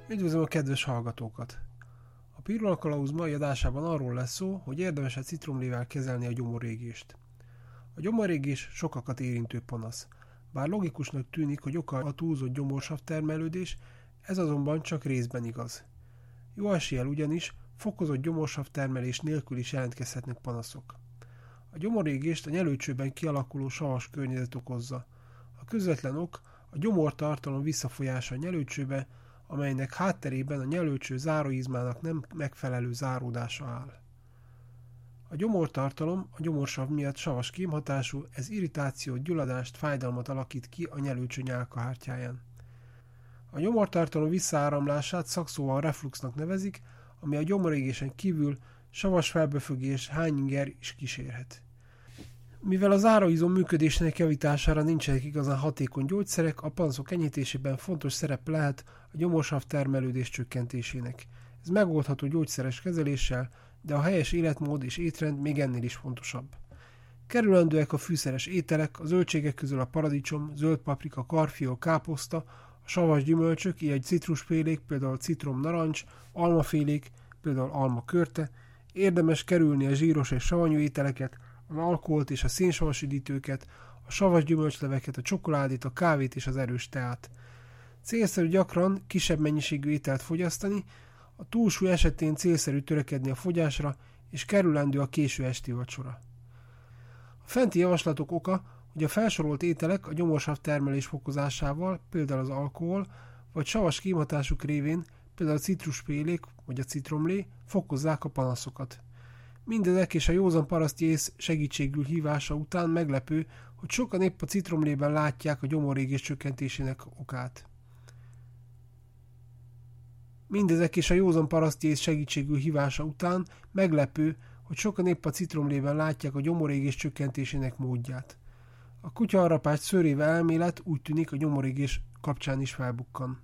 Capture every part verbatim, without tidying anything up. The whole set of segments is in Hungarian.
Üdvözlöm a kedves hallgatókat! A Pirula Kalauz mai adásában arról lesz szó, hogy érdemes-e citromlével kezelni a gyomorégést. A gyomorégés sokakat érintő panasz. Bár logikusnak tűnik, hogy oka a túlzott gyomorsav termelődés, ez azonban csak részben igaz. Jó eséllyel ugyanis fokozott gyomorsav termelés nélkül is jelentkezhetnek panaszok. A gyomorégést a nyelőcsőben kialakuló savas környezet okozza. A közvetlen ok a gyomortartalom visszafolyása a nyelőcsőbe, amelynek hátterében a nyelőcső záróizmának nem megfelelő záródása áll. A gyomortartalom a gyomorsav miatt savas kémhatású, ez irritációt, gyulladást, fájdalmat alakít ki a nyelőcső nyálkahártyáján. A gyomortartalom visszaáramlását szakszóval refluxnak nevezik, ami a gyomorégésen kívül savas felbefögés, hányinger is kísérhet. Mivel az záróizom működésének javítására nincsenek igazán hatékony gyógyszerek, a panaszok enyhítésében fontos szerep lehet a gyomorsav termelődés csökkentésének. Ez megoldható gyógyszeres kezeléssel, de a helyes életmód és étrend még ennél is fontosabb. Kerülendőek a fűszeres ételek, a zöldségek közül a paradicsom, zöld paprika, karfiol, káposzta, a savas gyümölcsök, így citrusfélék, például citrom, narancs, almafélék, például alma körte. Érdemes kerülni a zsíros és savanyú ételeket, az alkoholt és a szénsavas üdítőket, a savas gyümölcsleveket, a csokoládét, a kávét és az erős teát. Célszerű gyakran kisebb mennyiségű ételt fogyasztani, a túlsúly esetén célszerű törekedni a fogyásra, és kerülendő a késő esti vacsora. A fenti javaslatok oka, hogy a felsorolt ételek a gyomorsav termelés fokozásával, például az alkohol, vagy savas kémhatásuk révén, például a citruspélék vagy a citromlé, fokozzák a panaszokat. Mindezek és a józan paraszti ész segítségül hívása után meglepő, hogy sokan épp a citromlében látják a gyomorégés csökkentésének okát. Mindezek és a józan paraszti ész segítségül hívása után meglepő, hogy sokan épp a citromlében látják a gyomorégés csökkentésének módját. A kutyaharrapás szőréve elmélet úgy tűnik a gyomorégés kapcsán is felbukkan.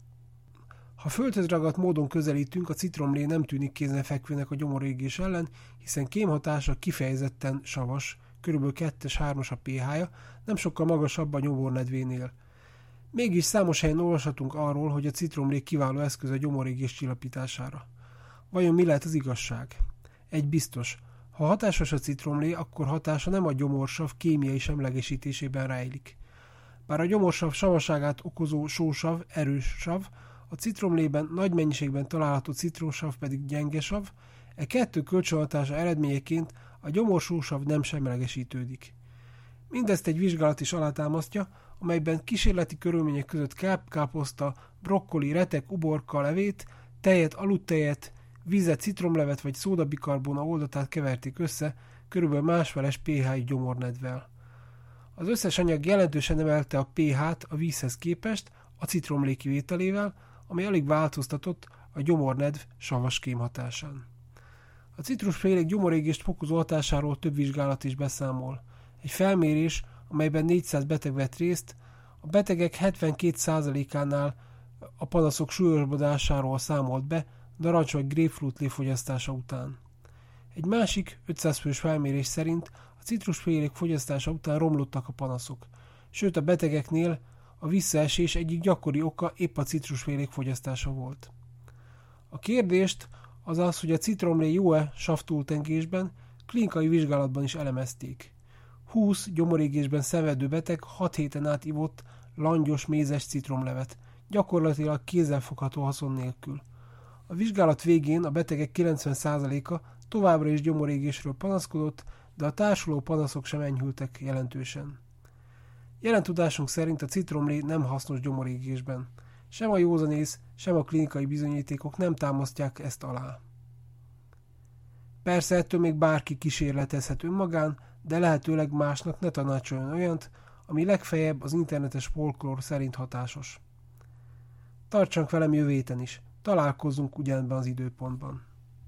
Ha földhöz ragadt módon közelítünk, a citromlé nem tűnik kézenfekvőnek a gyomorégés ellen, hiszen kémhatása kifejezetten savas, kb. kettő-hármas a pH-ja, nem sokkal magasabb a nyomornedvénél. Mégis számos helyen olvashatunk arról, hogy a citromlé kiváló eszköz a gyomorégés csillapítására. Vajon mi lehet az igazság? Egy biztos, ha hatásos a citromlé, akkor hatása nem a gyomorsav kémiai semlegesítésében rejlik. Bár a gyomorsav savasságát okozó sósav erős sav, a citromlében nagy mennyiségben található citromsav pedig gyenge sav, e kettő kölcsönhatása eredményeként a gyomorsósav nem semlegesítődik. Mindezt egy vizsgálat is alátámasztja, amelyben kísérleti körülmények között kápkáposzta, brokkoli, retek, uborka levét, tejet, aludtejet, vizet, citromlevet vagy szódabikarbóna oldatát keverték össze, körülbelül másfeles pH-i gyomornedvel. Az összes anyag jelentősen emelte a pH-t a vízhez képest, a citromlé kivételével, ami alig változtatott a gyomornedv savas kémhatásán. A citrusfélék gyomorégést fokozó hatásáról több vizsgálat is beszámol. Egy felmérés, amelyben négyszáz beteg vett részt, a betegek hetvenkét százalékánál a panaszok súlyosbodásáról számolt be narancs vagy grapefruit lé fogyasztása után. Egy másik ötszáz fős felmérés szerint a citrusfélék fogyasztása után romlottak a panaszok, sőt a betegeknél a visszaesés egyik gyakori oka épp a citrusfélék fogyasztása volt. A kérdést az az, hogy a citromlé jó-e savtúltengésben, klinikai vizsgálatban is elemezték. húsz gyomorégésben szenvedő beteg hat héten át ivott langyos mézes citromlevet, gyakorlatilag kézzelfogható haszon nélkül. A vizsgálat végén a betegek kilencven százaléka továbbra is gyomorégésről panaszkodott, de a társuló panaszok sem enyhültek jelentősen. Jelen tudásunk szerint a citromlé nem hasznos gyomorégésben. Sem a józanész, sem a klinikai bizonyítékok nem támasztják ezt alá. Persze ettől még bárki kísérletezhet önmagán, de lehetőleg másnak ne tanácsoljon olyant, ami legfeljebb az internetes folklór szerint hatásos. Tartsanak velem jövő héten is, találkozzunk ugyanebben az időpontban.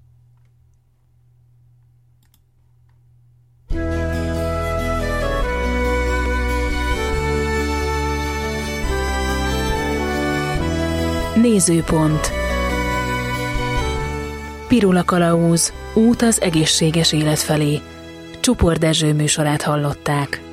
Nézőpont. Pirula Kalauz. Út az egészséges élet felé. Csupor Dezső műsorát hallották.